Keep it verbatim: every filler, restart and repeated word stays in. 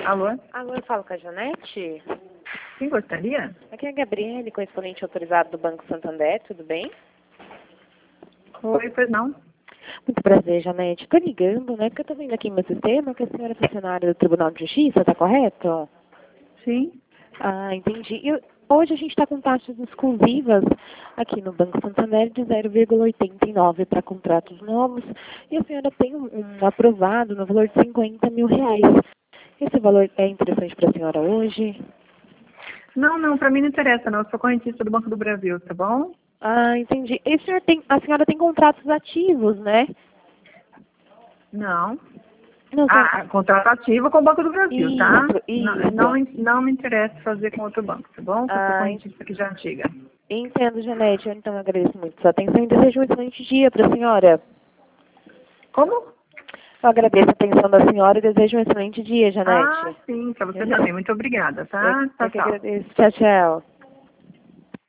Alô? Alô, eu falo com a Janete? Quem gostaria? Aqui é a Gabriele, correspondente autorizado do Banco Santander, tudo bem? Oi, pois não. Muito prazer, Janete. Estou ligando, né? Porque eu estou vendo aqui no meu sistema que a senhora é funcionária do Tribunal de Justiça, tá correto? Sim. Ah, entendi. E hoje a gente está com taxas exclusivas aqui no Banco Santander de zero vírgula oitenta e nove para contratos novos. E a senhora tem um, um aprovado no valor de cinquenta mil reais. Esse valor é interessante para a senhora hoje? Não, não, para mim não interessa, não. Eu sou correntista do Banco do Brasil, tá bom? Ah, entendi. E a senhora tem, a senhora tem contratos ativos, né? Não. Não, senhora... Ah, contrato ativo com o Banco do Brasil, tá? Isso, Não, isso. não, não me interessa fazer com outro banco, tá bom? Porque eu sou Ah, correntista aqui já antiga. entendo, Janete. Eu, então, agradeço muito sua atenção e desejo um excelente dia para a senhora. Como? Eu agradeço a atenção da senhora e desejo um excelente dia, Janete. Ah, sim, para você também. Muito obrigada, tá? Eu, Tchau, eu que tchau. agradeço. Tchau, tchau.